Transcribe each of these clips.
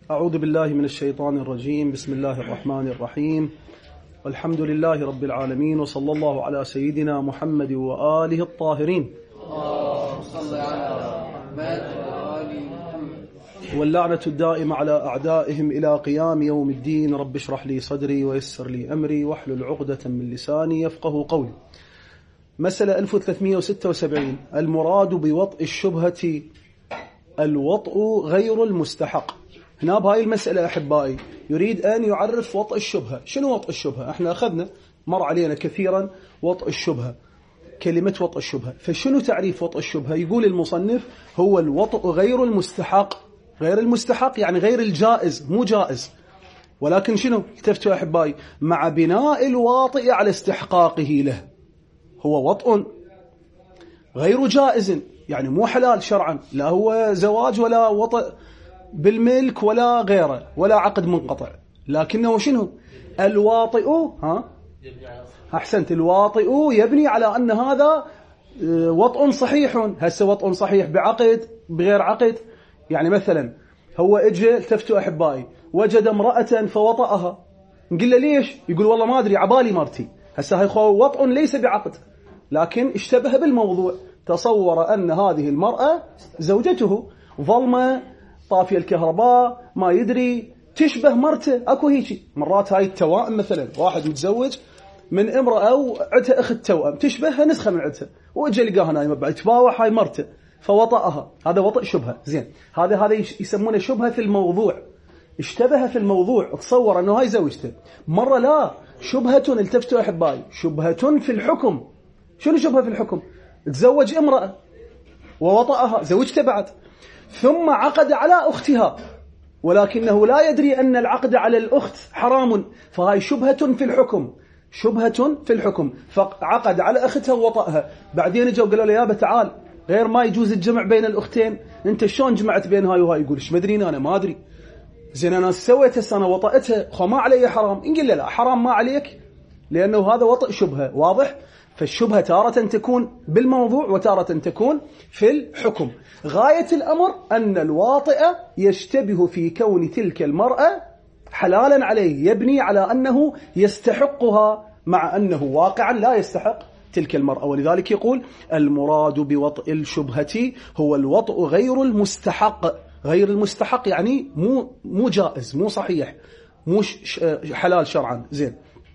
أعوذ بالله من الشيطان الرجيم. بسم الله الرحمن الرحيم. والحمد لله رب العالمين، وصلى الله على سيدنا محمد وآله الطاهرين. واللعنة الدائمة على أعدائهم إلى قيام يوم الدين. رب اشرح لي صدري ويسر لي أمري واحلل عقدة من لساني يفقه قولي. مسألة 1376. المراد بوطء الشبهة الوطء غير المستحق. هنا بهاي المسألة أحبائي يريد أن يعرف وطء الشبهة. شنو وطء الشبهة؟ احنا أخذنا مر علينا كثيرا وطء الشبهة، كلمة وطء الشبهة. فشنو تعريف وطء الشبهة؟ يقول المصنف هو الوطء غير المستحق. غير المستحق يعني غير الجائز، مو جائز، ولكن شنو التفتوا أحبائي؟ مع بناء الواطئ على استحقاقه له. هو وطء غير جائز، يعني مو حلال شرعا، لا هو زواج ولا وطئ بالملك ولا غيره ولا عقد منقطع، لكنه شنو؟ الواطئ أحسنت، الواطئ يبني على أن هذا وطء صحيح. هسه وطء صحيح بعقد بغير عقد. يعني مثلا هو اجى التفتوا أحبائي وجد امرأة فوطأها، نقول له ليش؟ يقول والله ما أدري عبالي مرتي. هسه هاي وطء ليس بعقد، لكن اشتبه بالموضوع، تصور أن هذه المرأة زوجته، ظلمة طافية الكهرباء ما يدري، تشبه مرته. أكو هيك مرات هاي التوائم، مثلا واحد متزوج من امرأة وعدها أخت توأم تشبهها نسخة من عدها، وإجا لقاها نايمة بعد تباوح هاي مرته فوطأها. هذا وطئ شبهة. زين، هذا يسمونه شبهة في الموضوع، اشتبه في الموضوع، تصور أنه هاي زوجته. مرة لا، شبهة التفتوا أحبائي شبهة في الحكم. شنو شبهة في الحكم؟ تزوج امرأة ووطأها، زوجته بعد، ثم عقد على أختها ولكنه لا يدري أن العقد على الأخت حرام، فهاي شبهة في الحكم. شبهة في الحكم، فعقد على أختها ووطأها. بعدين جاءوا قالوا له يابا تعال، غير ما يجوز الجمع بين الأختين، أنت شلون جمعت بين هاي وهاي؟ يقول ايش مدري أنا ما أدري. زين أنا سويت السنة وطأتها، خو ما علي حرام. نقول له لا حرام ما عليك، لأنه هذا وطئ شبهة. واضح؟ فالشبهة تارة تكون بالموضوع وتارة تكون في الحكم. غاية الأمر أن الواطئ يشتبه في كون تلك المرأة حلالا عليه، يبني على أنه يستحقها مع أنه واقعا لا يستحق تلك المرأة. ولذلك يقول المراد بوطئ الشبهة هو الوطئ غير المستحق. غير المستحق يعني مو جائز، مو صحيح، مو حلال شرعا. زين،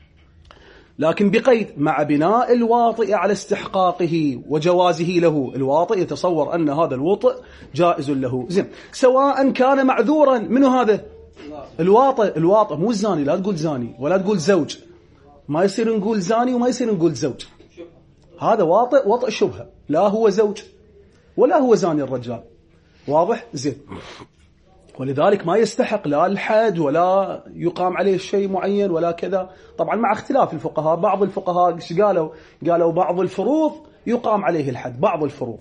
لكن بقيد مع بناء الواطئ على استحقاقه وجوازه له. الواطئ يتصور أن هذا الوطئ جائز له. زين، سواء كان معذورا. منه هذا الواطئ؟ الواطئ مو الزاني، لا تقول زاني ولا تقول زوج، ما يصير نقول زاني وما يصير نقول زوج. هذا واطئ وطئ شبهة، لا هو زوج ولا هو زاني الرجال. واضح؟ زين، ولذلك ما يستحق لا الحد ولا يقام عليه شيء معين ولا كذا. طبعا مع اختلاف الفقهاء، بعض الفقهاء قالوا بعض الفروض يقام عليه الحد، بعض الفروض.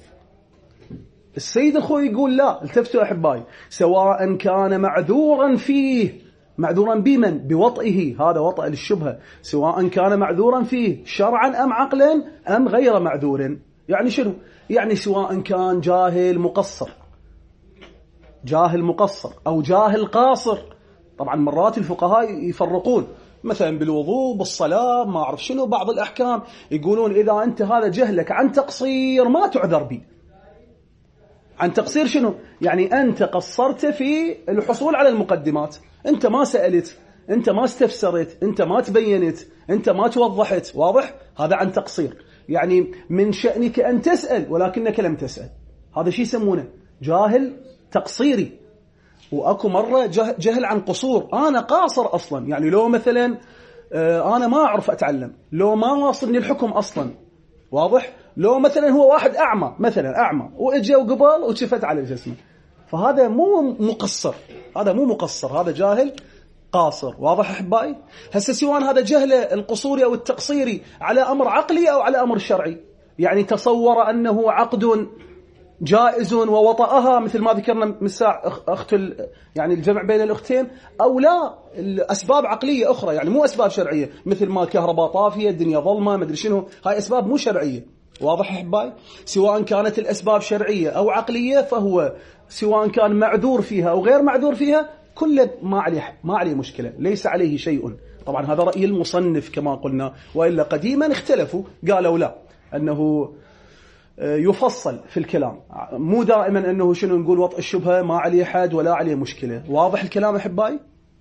السيد الخوي يقول لا، التفتوا أحبائي، سواء كان معذورا فيه. معذورا بمن؟ بوطئه. هذا وطئ للشبهة. سواء كان معذورا فيه شرعا أم عقلا أم غير معذور. يعني شنو؟ يعني سواء كان جاهل مقصر، جاهل مقصر أو جاهل قاصر. طبعا مرات الفقهاء يفرقون مثلا بالوضوء بالصلاة ما أعرف شنو، بعض الأحكام يقولون إذا أنت هذا جهلك عن تقصير ما تعذر به. عن تقصير شنو؟ يعني أنت قصرت في الحصول على المقدمات، أنت ما سألت، أنت ما استفسرت، أنت ما تبينت، أنت ما توضحت. واضح؟ هذا عن تقصير، يعني من شأنك أن تسأل ولكنك لم تسأل. هذا شيء يسمونه جاهل تقصيري. وأكو مرة جهل عن قصور، أنا قاصر أصلا، يعني لو مثلا أنا ما أعرف أتعلم، لو ما واصلني الحكم أصلا. واضح؟ لو مثلا هو واحد أعمى، مثلا أعمى وإجا وقبل وشفت على جسمه، فهذا مو مقصر، هذا مو مقصر، هذا جاهل قاصر. واضح أحبائي؟ هسه سواء هذا جهل القصوري أو التقصيري على أمر عقلي أو على أمر شرعي، يعني تصور أنه عقد جائز ووطأها مثل ما ذكرنا من ساعة يعني الجمع بين الأختين، أو لا الأسباب عقلية أخرى، يعني مو أسباب شرعية، مثل ما كهرباء طافية، الدنيا ظلمة، مدري شنو، هاي أسباب مو شرعية. واضح أحبائي؟ سواء كانت الأسباب شرعية أو عقلية، فهو سواء كان معذور فيها أو غير معذور فيها كله ما عليه مشكلة، ليس عليه شيء. طبعا هذا رأي المصنف كما قلنا، وإلا قديما اختلفوا قالوا لا، أنه يفصل في الكلام، مو دائما أنه شنو نقول وطء الشبهة ما عليه حد ولا عليه مشكلة. واضح الكلام أحبائي؟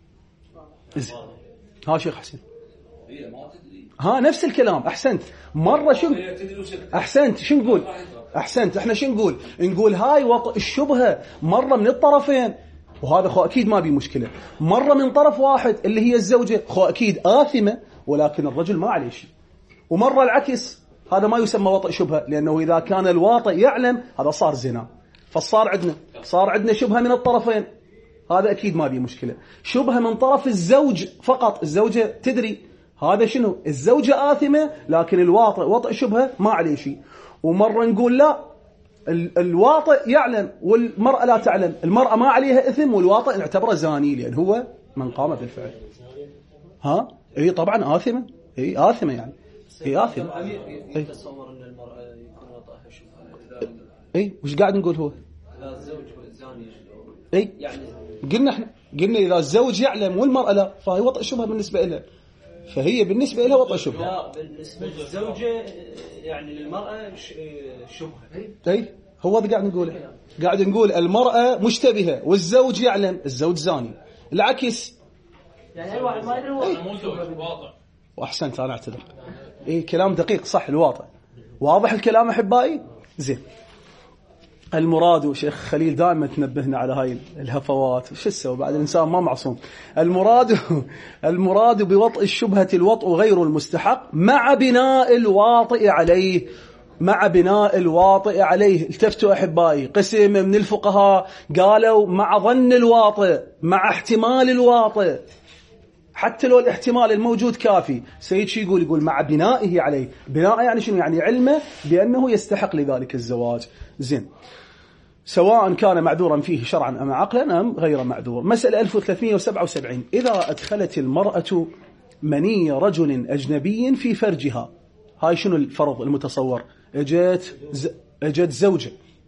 ها شيخ حسين، ها نفس الكلام. أحسنت. مرة شو أحسنت شو نقول؟ أحسنت. إحنا شو نقول؟ نقول هاي وطء الشبهة مرة من الطرفين، وهذا خو أكيد ما بي مشكلة. مرة من طرف واحد اللي هي الزوجة، خو أكيد آثمة ولكن الرجل ما عليه شيء. ومرة العكس، هذا ما يسمى وطء شبهة، لأنه إذا كان الواطئ يعلم هذا صار زنا، فصار عندنا شبهة من الطرفين، هذا أكيد ما بي مشكلة. شبهة من طرف الزوج فقط، الزوجة تدري، هذا شنو؟ الزوجة آثمة لكن الواطئ وطئ شبهة ما عليه شيء. ومرة نقول لا، الواطئ يعلم والمرأة لا تعلم، المرأة ما عليها إثم والواطئ نعتبره زاني لأن هو من قام بالفعل. ها اي طبعا آثمة، اي آثمة يعني اي آثمة. اي تصور ان المرأة يكون وطئها شبهة، اي وش قاعد نقول هو؟ لا الزوج زاني اي يعني قلنا إذا الزوج يعلم والمرأة لا، فهي وطئ شبهة بالنسبة لها، فهي بالنسبة لها وطئ شبهة. لا بالنسبة للزوجة يعني للمرأة شبهة. اي هو هذا قاعد نقوله، قاعد نقول المرأة مشتبهة والزوج يعلم، الزوج زاني. العكس يعني أي واحد ما يدري هو مو زوج واطئ. وأحسنت، أنا أعتذر. إيه كلام دقيق صح، الواطئ. واضح الكلام أحبائي؟ زين. المراد شيخ خليل دائما تنبهنا على هاي الهفوات، شو السوى بعد؟ الإنسان ما معصوم. المراد بوطء الشبهة الوطء غير المستحق مع بناء الواطئ عليه، مع بناء الواطئ عليه. التفتوا أحبائي، قسم من الفقهاء قالوا مع ظن الواطئ، مع احتمال الواطئ، حتى لو الاحتمال الموجود كافي. سيد شي يقول مع بنائه عليه. بناء يعني شنو؟ يعني علمه بأنه يستحق لذلك الزواج. زين، سواء كان معذورا فيه شرعا أم عقلا أم غير معذور. مسألة 1377، إذا أدخلت المرأة مني رجل أجنبي في فرجها، هاي شنو الفرض المتصور؟ اجت زوجة،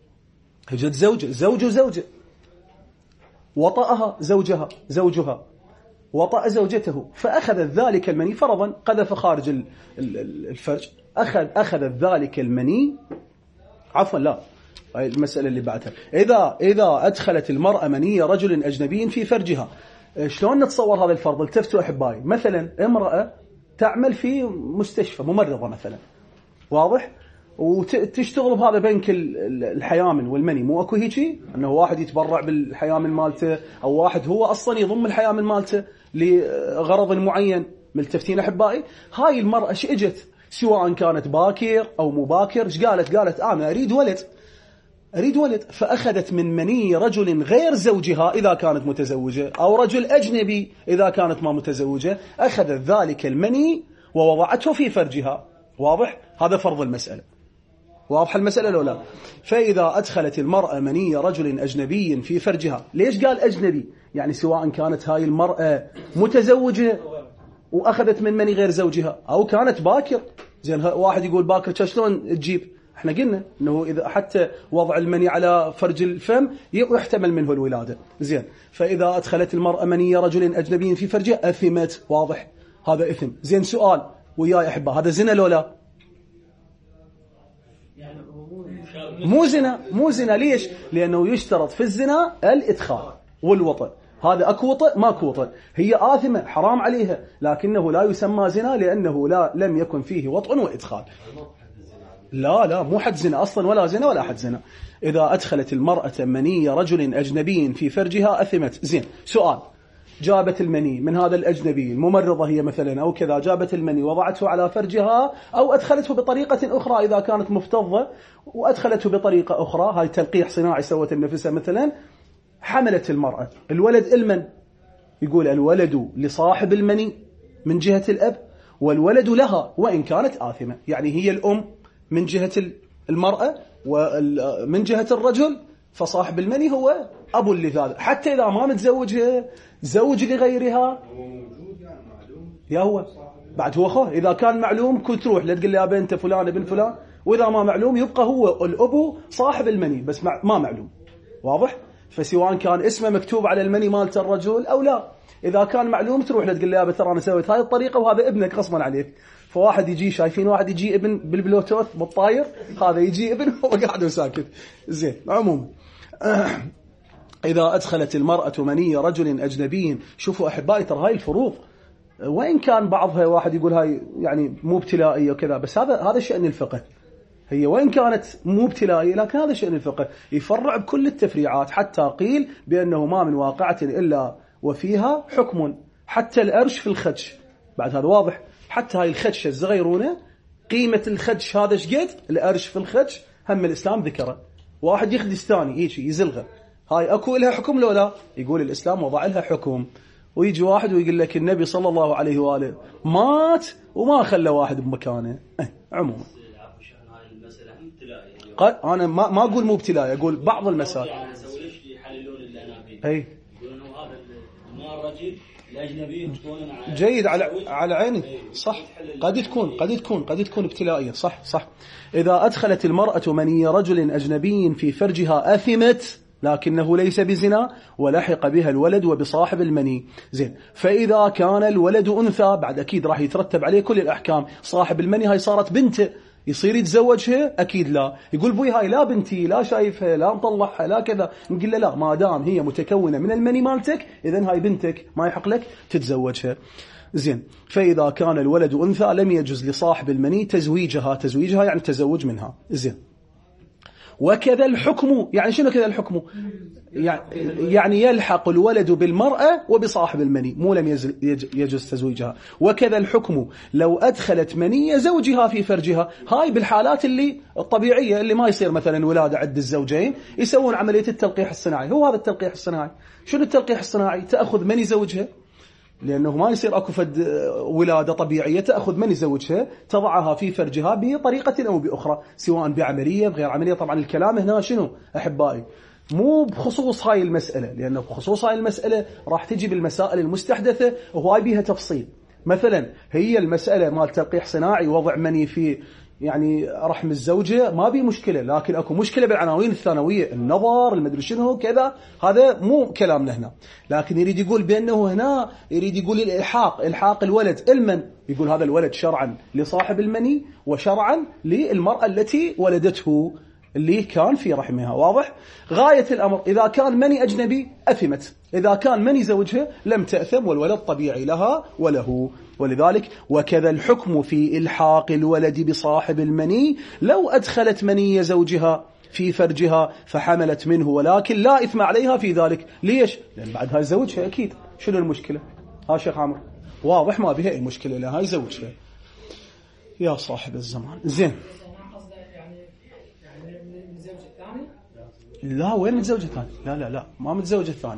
زوج وزوجة، وطأها زوجها وطأ زوجته، فأخذت ذلك المني فرضا، قذف خارج الفرج، أخذت ذلك المني، عفوا لا المسألة اللي بعدها، إذا أدخلت المرأة مني رجل أجنبي في فرجها، شلون نتصور هذا الفرض؟ التفتوا أحبائي، مثلا امرأة تعمل في مستشفى، ممرضة مثلا، واضح؟ وتشتغل بهذا بنك الحيامن والمني، مو اكو هيجي انه واحد يتبرع بالحيامن مالته، او واحد هو اصلا يضم الحيامن مالته لغرض معين. ملتفتين احبائي؟ هاي المرأة ايش اجت؟ سواء كانت باكر او مو باكر، ايش قالت انا اريد ولد، فاخذت من مني رجل غير زوجها اذا كانت متزوجة، او رجل اجنبي اذا كانت ما متزوجة، اخذت ذلك المني ووضعته في فرجها. واضح؟ هذا فرض المسألة. واضح المسألة لو لا؟ فإذا أدخلت المرأة مني رجل أجنبي في فرجها، ليش قال أجنبي؟ يعني سواء كانت هاي المرأة متزوجة وأخذت من مني غير زوجها، أو كانت باكر. زين، واحد يقول باكر شلون تجيب؟ احنا قلنا انه اذا حتى وضع المني على فرج الفم يحتمل منه الولادة. زين، فإذا أدخلت المرأة مني رجل أجنبي في فرجها أثمت. واضح؟ هذا إثم. زين، سؤال وياي أحبة، هذا زنا لو لا؟ مو زنا. ليش؟ لأنه يشترط في الزنا الإدخال والوطئ. هذا أكو وطئ ماكو وطئ، هي آثمة حرام عليها، لكنه لا يسمى زنا لأنه لم يكن فيه وطئ وإدخال. لا مو حد زنا أصلا، ولا زنا ولا حد زنا. إذا أدخلت المرأة مني رجل أجنبي في فرجها أثمت. زين، سؤال، جابت المني من هذا الأجنبي، الممرضة هي مثلا أو كذا، جابت المني وضعته على فرجها، أو أدخلته بطريقة أخرى إذا كانت مفتضة، وأدخلته بطريقة أخرى، هاي تلقيح صناعي سوت النفسة مثلا، حملت المرأة. الولد المن يقول الولد لصاحب المني من جهة الأب، والولد لها وإن كانت آثمة. يعني هي الأم من جهة المرأة، ومن جهة الرجل فصاحب المني هو أبو لذلك، حتى إذا ما متزوجها زوج لغيرها. يا هو بعد هو أخوه، إذا كان معلوم كنت تروح لا تقول لي يا بنت فلان ابن فلان، وإذا ما معلوم يبقى هو الأبو صاحب المني بس ما معلوم. واضح؟ فسواء كان اسمه مكتوب على المني مالت الرجل أو لا. إذا كان معلوم تروح له تقول له يا ترى أنا سويت هاي الطريقة وهذا ابنك غصبا عليك. فواحد يجي شايفين واحد يجي ابن بالبلوتوث بالطاير، هذا يجي ابن هو قاعد وساكت. زين عموما إذا أدخلت المرأة مني رجل أجنبي، شوفوا أحبائي ترى هاي الفروق، وإن كان بعضها واحد يقول هاي يعني مو ابتلائية وكذا، بس هذا شأن الفقه. هي وإن كانت مو ابتلائية لكن هذا شأن الفقه، يفرع بكل التفريعات حتى قيل بأنه ما من واقعة إلا وفيها حكم. حتى الأرش في الخدش بعد هذا واضح، حتى هاي الخدشة الصغيرونة قيمة الخدش هذا شقد الأرش في الخدش هم الإسلام ذكره. واحد يخدش ثاني يجي يزلغه، هاي أكو لها حكم لو لا؟ يقول الإسلام وضع لها حكم. ويجي واحد ويقول لك النبي صلى الله عليه وآله مات وما خلى واحد بمكانه. عموما قال أنا ما أقول مو ابتلاء، أقول بعض المسائل. أي جيد على عيني صح، قد تكون ابتلائية صح. إذا أدخلت المرأة مني رجل أجنبي في فرجها أثمت لكنه ليس بزنا ولحق بها الولد وبصاحب المني. زين، فإذا كان الولد أنثى بعد أكيد راح يترتب عليه كل الأحكام. صاحب المني هاي صارت بنته، يصير يتزوجها؟ أكيد لا. يقول بوي هاي لا بنتي، لا شايفها، لا مطلعها، لا كذا. نقول له لا، ما دام هي متكونة من المني مالتك إذن هاي بنتك، ما يحق لك تتزوجها. زين، فإذا كان الولد أنثى لم يجوز لصاحب المني تزويجها يعني تزوج منها. زين، وكذا الحكم، يعني شنو كذا الحكم؟ يعني يلحق الولد بالمرأة وبصاحب المني، مو لم يجوز تزويجها. وكذا الحكم لو أدخلت مني زوجها في فرجها. هاي بالحالات اللي الطبيعية اللي ما يصير مثلا ولادة عند الزوجين، يسوون عملية التلقيح الصناعي. هو هذا التلقيح الصناعي. شنو التلقيح الصناعي؟ تأخذ مني زوجها، لأنه ما يصير أكو فد ولادة طبيعية، تأخذ من يزوجها تضعها في فرجها بطريقة أو بأخرى، سواء بعملية بغير عملية. طبعا الكلام هنا شنو أحبائي؟ مو بخصوص هاي المسألة، لأنه بخصوص هاي المسألة راح تجي بالمسائل المستحدثة وهاي بيها تفصيل. مثلا هي المسألة مال تلقيح صناعي، وضع مني في يعني رحم الزوجة، ما بي مشكلة، لكن أكو مشكلة بالعناوين الثانوية، النظر، المدري شنو كذا، هذا مو كلامنا هنا. لكن يريد يقول بأنه هنا يريد يقول الحاق الولد المن، يقول هذا الولد شرعا لصاحب المني وشرعا للمرأة التي ولدته اللي كان في رحمها. واضح؟ غاية الأمر إذا كان مني أجنبي أثمت، إذا كان مني زوجها لم تأثم، والولد طبيعي لها وله. ولذلك وكذا الحكم في إلحاق الولد بصاحب المني لو أدخلت مني زوجها في فرجها فحملت منه ولكن لا إثم عليها في ذلك. ليش؟ لأن بعدها زوجها أكيد. شنو المشكلة؟ ها شيخ عمرو واضح، ما بها أي مشكلة، لها زوجها يا صاحب الزمان. زين، لا وين متزوجة الثاني؟ لا ما متزوجة الثاني.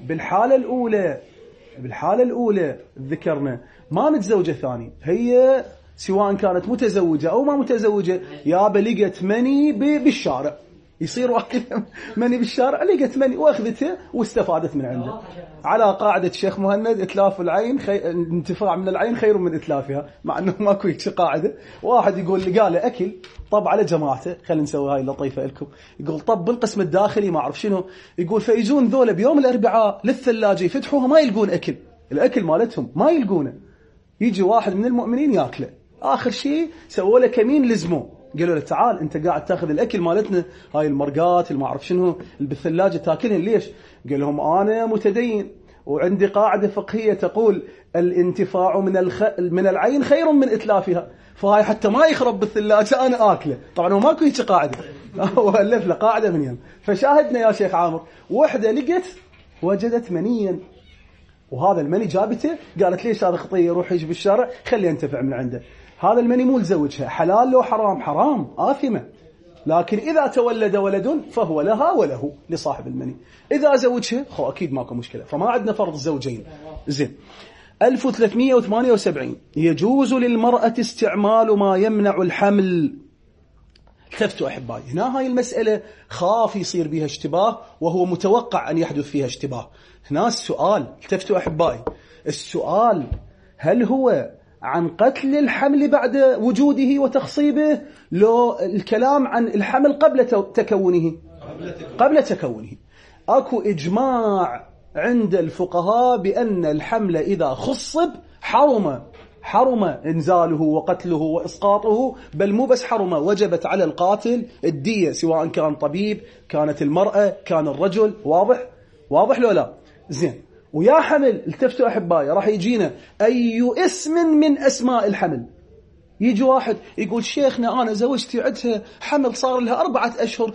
بالحالة الأولى ذكرنا ما متزوجة الثاني، هي سواء كانت متزوجة أو ما متزوجة، يابا لقت مني بالشارع، يصير واحد مني بالشارع، لقت مني واخذته واستفادت من عنده. على قاعدة شيخ مهند إتلاف العين انتفاع من العين خير من إتلافها، مع أنه ماكو هيك قاعدة. واحد يقول لقاله أكل، طب على جماعته، خلينا نسوي هاي اللطيفة لكم، يقول طب بالقسم الداخلي ما أعرف شنو، يقول فيجون ذولا بيوم الأربعاء للثلاجة يفتحوها ما يلقون أكل، الأكل مالتهم ما يلقونه، يجي واحد من المؤمنين ياكله. آخر شيء سووا له كمين لزموه، قالوا له تعال انت قاعد تاخذ الاكل مالتنا، هاي المرقات اللي ما اعرف شنو بالثلاجه تاكلهن ليش؟ قال لهم انا متدين وعندي قاعده فقهيه تقول الانتفاع من العين خير من اتلافها، فهاي حتى ما يخرب بالثلاجه انا اكله. طبعا هو ماكو هيك قاعده، هو الف له قاعده من يم. فشاهدنا يا شيخ عامر، وحده لقت وجدت منيا، وهذا المني جابته، قالت ليش هذا خطيه يروح يجي بالشارع، خليه ينتفع من عنده. هذا المني مو لزوجها، حلال لو حرام؟ حرام، آثمة. لكن إذا تولد ولد فهو لها وله لصاحب المني. إذا زوجها خو أكيد ماكو مشكلة، فما عندنا فرض الزوجين. زين، 1378 يجوز للمرأة استعمال ما يمنع الحمل. التفتوا أحبائي، هنا هاي المسألة خاف يصير بها اشتباه، وهو متوقع أن يحدث فيها اشتباه. هنا السؤال، التفتوا أحبائي، السؤال هل هو عن قتل الحمل بعد وجوده وتخصيبه، لو الكلام عن الحمل قبل تكونه؟ قبل تكونه. أكو إجماع عند الفقهاء بأن الحمل إذا خصب حرم إنزاله وقتله وإسقاطه، بل مو بس حرم، وجبت على القاتل الدية، سواء كان طبيب، كانت المرأة، كان الرجل. واضح لو لا؟ زين. ويا حمل، التفتوا أحبائي، راح يجينا أي اسم من أسماء الحمل. يجي واحد يقول شيخنا أنا زوجتي عندها حمل صار لها 4 أشهر،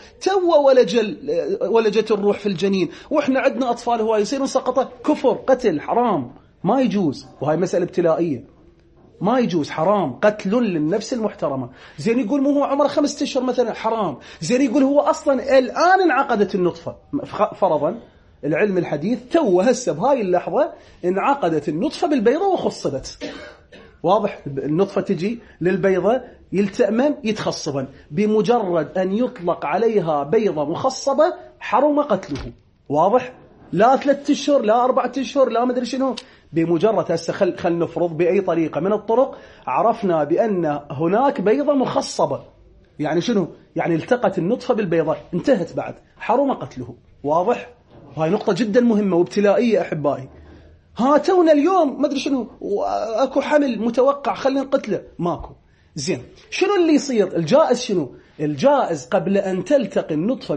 ولجت الروح في الجنين، وإحنا عندنا أطفال هواي، يصير سقطة. كفر، قتل، حرام، ما يجوز. وهي مسألة ابتلائية، ما يجوز، حرام، قتل للنفس المحترمة. زين يقول مو هو عمره 5 أشهر مثلا، حرام. زين يقول هو أصلا الآن انعقدت النطفة، فرضا العلم الحديث تو هسه بهاي اللحظة انعقدت النطفة بالبيضة وخصبت. واضح؟ النطفة تجي للبيضة يلتأمن يتخصبا، بمجرد أن يطلق عليها بيضة مخصبة حرم قتله. واضح؟ لا 3 أشهر، لا 4 أشهر، لا مدري شنو، بمجرد هسه خل نفرض بأي طريقة من الطرق عرفنا بأن هناك بيضة مخصبة، يعني شنو؟ يعني التقت النطفة بالبيضة، انتهت بعد، حرم قتله. واضح؟ هاي نقطة جدا مهمة وابتلائية أحبائي. هاتونا اليوم ما ادري شنو، اكو حمل متوقع خلينا نقتله، ماكو. زين، شنو اللي يصير؟ الجائز شنو؟ الجائز قبل أن تلتقي النطفة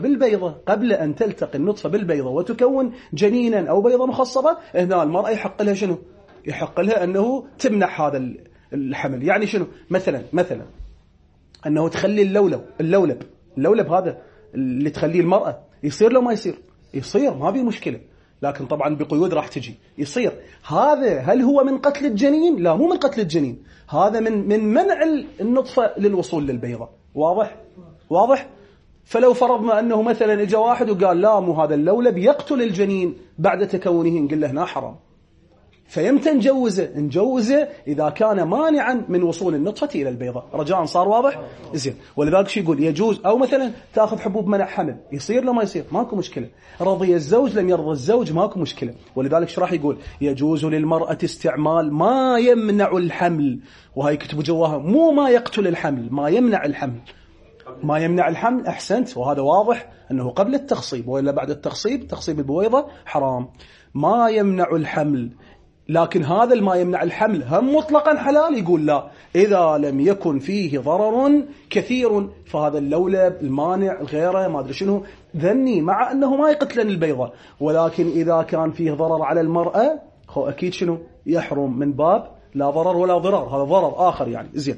بالبيضة وتكون جنينا أو بيضة مخصبة، هنا المرأة يحق لها شنو؟ يحق لها أنه تمنع هذا الحمل. يعني شنو؟ مثلا أنه تخلي اللولب هذا اللي تخليه المرأة، يصير لو ما يصير ما بيه مشكلة، لكن طبعا بقيود راح تجي. يصير هذا، هل هو من قتل الجنين؟ لا، مو من قتل الجنين، هذا من منع النطفة للوصول للبيضة. واضح؟ فلو فرضنا أنه مثلا اجى واحد وقال لا، مو هذا اللولب يقتل الجنين بعد تكونه، نقول له هنا حرام. فيمتى نجوزه إذا كان مانعا من وصول النطفة إلى البيضة. رجاء صار واضح؟ زين. ولذلك شو يقول؟ يجوز. أو مثلا تأخذ حبوب منع حمل، يصير لو ما يصير ماكو مشكلة. رضي الزوج لم يرضى الزوج ماكو مشكلة. ولذلك شو راح يقول؟ يجوز للمرأة استعمال ما يمنع الحمل، وهي كتبوا جواها مو ما يقتل الحمل، ما يمنع الحمل. أحسنت. وهذا واضح أنه قبل التخصيب، وإلا بعد التخصيب، تخصيب البويضة حرام. ما يمنع الحمل، لكن هذا ما يمنع الحمل هم مطلقا حلال. يقول لا، إذا لم يكن فيه ضرر كثير، فهذا اللولب المانع الغيره ما أدري شنو ذني، مع أنه ما يقتلن البيضة، ولكن إذا كان فيه ضرر على المرأة أكيد شنو يحرم، من باب لا ضرر ولا ضرار، هذا ضرر آخر يعني. زين.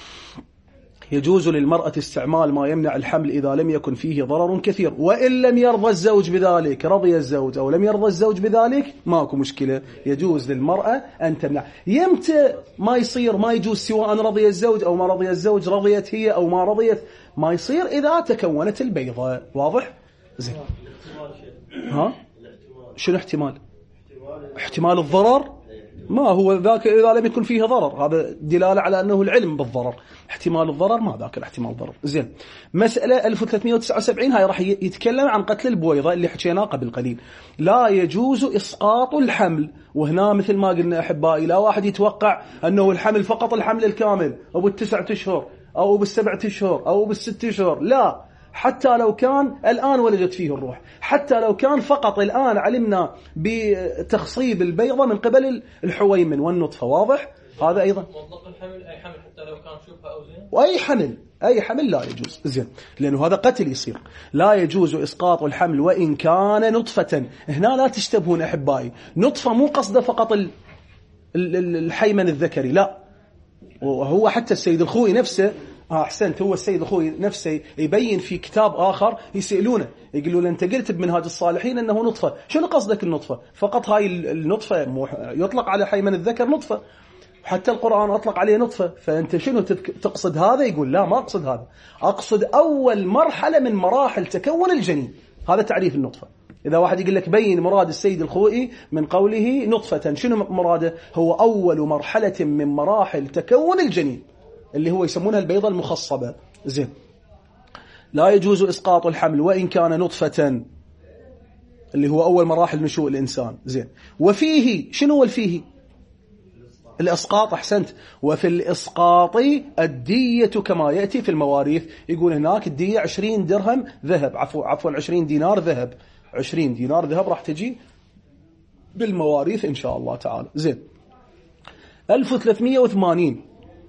يجوز للمرأة استعمال ما يمنع الحمل إذا لم يكن فيه ضرر كثير، وإن لم يرضى الزوج بذلك، رضي الزوج أو لم يرضى الزوج بذلك ماكو مشكلة، يجوز للمرأة أن تمنع. يمتى ما يصير ما يجوز؟ سواء رضي الزوج أو ما رضي الزوج، رضيت هي أو ما رضيت، ما يصير إذا تكونت البيضة. واضح؟ زين. شنو احتمال الضرر؟ ما هو ذاك إذا لم يكن فيه ضرر، هذا دلالة على أنه العلم بالضرر. احتمال الضرر ما ذاك الاحتمال ضرر. زين. مسألة 1379 هاي راح يتكلم عن قتل البويضة اللي حكيناه قبل قليل. لا يجوز إسقاط الحمل. وهنا مثل ما قلنا أحبائي، لا واحد يتوقع أنه الحمل فقط الحمل الكامل أو بال9 أشهر أو بال7 أشهر أو بال6 أشهر، لا، حتى لو كان الآن ولدت فيه الروح، حتى لو كان فقط الآن علمنا بتخصيب البيضة من قبل الحويمن والنطفة. واضح؟ هذا أيضا مطلق الحمل، أي حمل حتى لو كان شبهة أو زين، وأي حمل لا يجوز. زين. لأنه هذا قتل يصير. لا يجوز إسقاط الحمل وإن كان نطفة. هنا لا تشتبهون أحبائي، نطفة مو قصده فقط الحيمن الذكري، لا، وهو حتى السيد الخوئي نفسه، أحسنت، هو السيد الخوئي نفسه يبين في كتاب آخر، يسألونه يقولوا له أنت قلت بمنهاج الصالحين أنه نطفة، شنو قصدك النطفة؟ فقط هاي النطفة يطلق على حيمن الذكر نطفة، حتى القرآن أطلق عليه نطفة، فأنت شنو تقصد هذا؟ يقول لا، ما أقصد هذا، أقصد أول مرحلة من مراحل تكون الجنين، هذا تعريف النطفة. إذا واحد يقول لك بين مراد السيد الخوئي من قوله نطفة، شنو مراده؟ هو أول مرحلة من مراحل تكون الجنين اللي هو يسمونها البيضة المخصبة. زين. لا يجوز إسقاط الحمل وإن كان نطفة، اللي هو أول مراحل نشوء الإنسان. زين. وفيه شنو هو الفيه؟ الإسقاط. أحسنت. وفي الإسقاط الدية كما يأتي في المواريث. يقول هناك الدية 20 درهم ذهب، عفوا 20 دينار ذهب. 20 دينار ذهب راح تجي بالمواريث إن شاء الله تعالى. زين. 1380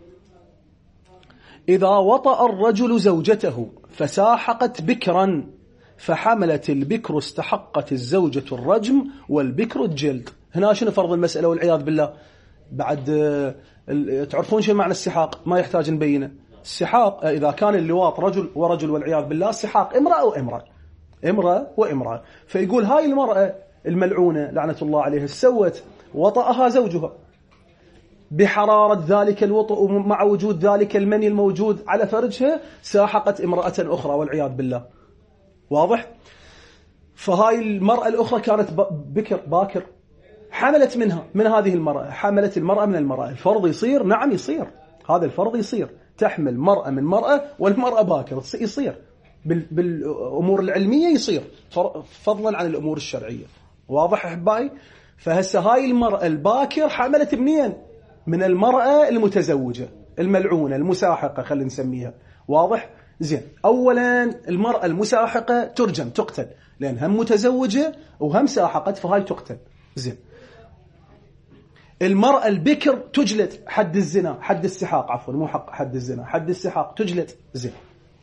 إذا وطأ الرجل زوجته فساحقت بكرا فحملت البكر استحقت الزوجة الرجم والبكر الجلد. هنا شنو فرض المسألة والعياذ بالله؟ بعد تعرفون شو معنى السحاق؟ ما يحتاج نبينه. السحاق إذا كان اللواط رجل ورجل والعياذ بالله، السحاق امرأة وامرأة، امرأة وامرأة. فيقول هاي المرأة الملعونة لعنة الله عليها سوت وطأها زوجها بحرارة ذلك الوطء مع وجود ذلك المني الموجود على فرجها، ساحقت امرأة أخرى والعياذ بالله. واضح؟ فهاي المرأة الأخرى كانت باكر، حملت منها من هذه المرأة، حملت المرأة من المرأة. الفرض يصير؟ نعم يصير، هذا الفرض يصير، تحمل مرأة من مرأة والمرأة باكر، يصير بالأمور العلمية يصير فضلا عن الأمور الشرعية. واضح أحبائي؟ فهسه هاي المرأة الباكر حملت منين؟ من المرأة المتزوجة الملعونة المساحقة خلينا نسميها. واضح؟ زين. أولا المرأة المساحقة ترجم، تقتل، لأن هم متزوجة وهم ساحقت، فهاي تقتل. زين. المرأة البكر تجلد حد الزنا، حد السحاق، عفوا مو حد الزنا، حد السحاق تجلد. زين.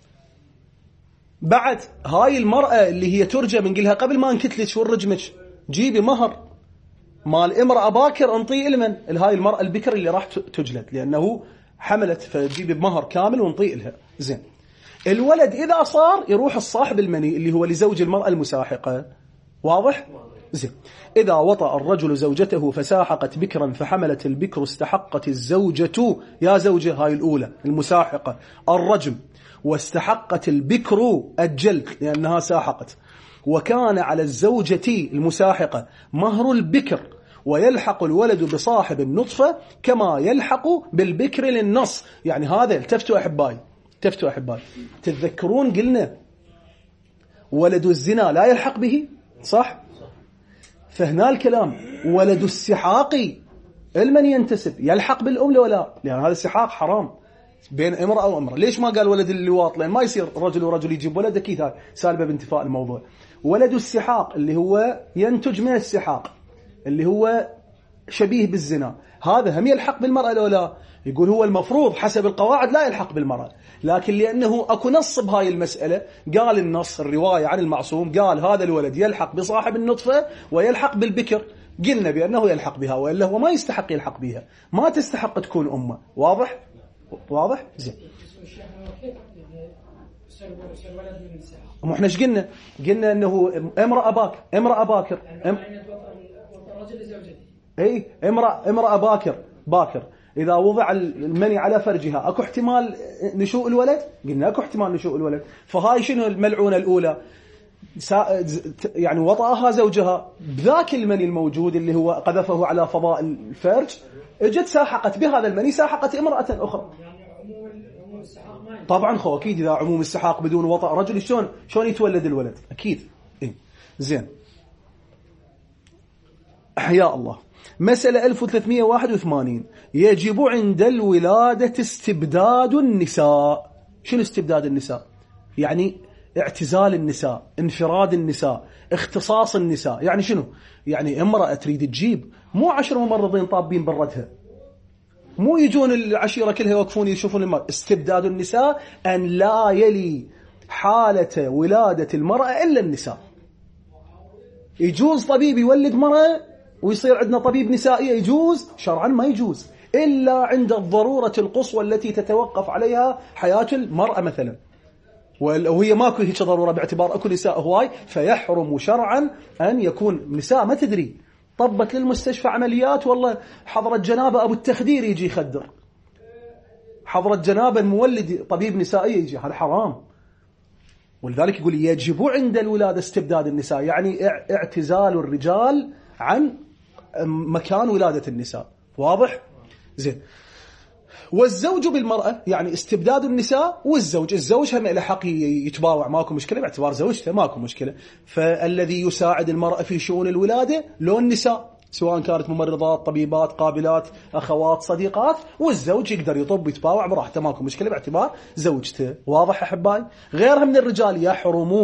بعد هاي المرأة اللي هي ترجم نقولها قبل ما نكتلك شو الرجمك، جيبي مهر مال امرأة باكر انطيه لمن؟ هاي المرأة البكر اللي راح تجلد لأنه حملت، فجيبي بمهر كامل ونطيه لها. زين. الولد إذا صار يروح الصاحب المني اللي هو لزوج المرأة المساحقة. واضح؟ زين. إذا وطأ الرجل زوجته فساحقت بكرا فحملت البكر استحقت الزوجة، يا زوجة هاي الأولى المساحقة، الرجم، واستحقت البكر الجلد لأنها ساحقت. وكان على الزوجة المساحقة مهر البكر، ويلحق الولد بصاحب النطفة كما يلحق بالبكر للنص. يعني هذا التفتوا أحبائي، التفتوا أحبائي، تتذكرون قلنا ولد الزنا لا يلحق به، صح؟ فهنا الكلام ولد السحاق المن ينتسب يلحق بالأم ولا؟ لأن هذا السحاق حرام بين امرأة وامرأة. ليش ما قال ولد اللواط؟ لأن ما يصير رجل ورجل يجيب ولد، أكيد هاي سالبة بانتفاء الموضوع. ولد السحاق اللي هو ينتج من السحاق اللي هو شبيه بالزنا، هذا هم يلحق بالمرأة لو لا؟ يقول هو المفروض حسب القواعد لا يلحق بالمرأة، لكن لأنه أكو نص بهاي المسألة قال النص الرواية عن المعصوم قال هذا الولد يلحق بصاحب النطفة ويلحق بالبكر، قلنا بأنه يلحق بها، وإلا هو ما يستحق يلحق بها، ما تستحق تكون أمه. واضح؟ واضح؟ زين. احنا ايش قلنا؟ قلنا انه امرأة باكر اي امرأة باكر اذا وضع المني على فرجها اكو احتمال نشوء الولد؟ قلنا اكو احتمال نشوء الولد. فهاي شنو الملعونة الاولى؟ يعني وطأها زوجها بذاك المني الموجود اللي هو قذفه على فضاء الفرج، اجت ساحقت بهذا المني، ساحقت امرأة اخرى. طبعا اكيد اذا عموم السحاق بدون وطأ رجل شلون يتولد الولد؟ اكيد. إيه؟ زين. احياء الله. مسألة 1381 يجب عند الولادة استبداد النساء. شنو استبداد النساء؟ يعني اعتزال النساء، انفراد النساء، اختصاص النساء. يعني شنو؟ يعني امرأة تريد تجيب مو 10 ممرضين طابين بردها، مو يجون العشيرة كلها يوقفون يشوفون المرأة. استبداد النساء أن لا يلي حالة ولادة المرأة إلا النساء. يجوز طبيب يولد مرأة ويصير عندنا طبيب نسائي، يجوز شرعا؟ ما يجوز إلا عند الضرورة القصوى التي تتوقف عليها حياة المرأة مثلا، وهي ماكو هيك ضرورة باعتبار أكو نساء هواي، فيحرم شرعا أن يكون نساء ما تدري طبت للمستشفى عمليات والله حضرة جنابة أبو التخدير يجي يخدر، حضرة جنابة المولد طبيب نسائي يجي، هذا حرام. ولذلك يقول يجب عند الولادة استبداد النساء، يعني اعتزال الرجال عن مكان ولادة النساء. واضح؟ زين. والزوج بالمرأة يعني استبداد النساء، الزوج هم له حق يتباوع، ماكو مشكلة باعتبار زوجته، ماكو مشكلة. فالذي يساعد المرأة في شؤون الولادة لو النساء، سواء كانت ممرضات، طبيبات، قابلات، أخوات، صديقات، والزوج يقدر يطب يتباوع براحته، ماكو مشكلة باعتبار زوجته. واضح أحبائي؟ غيرها من الرجال يحرموا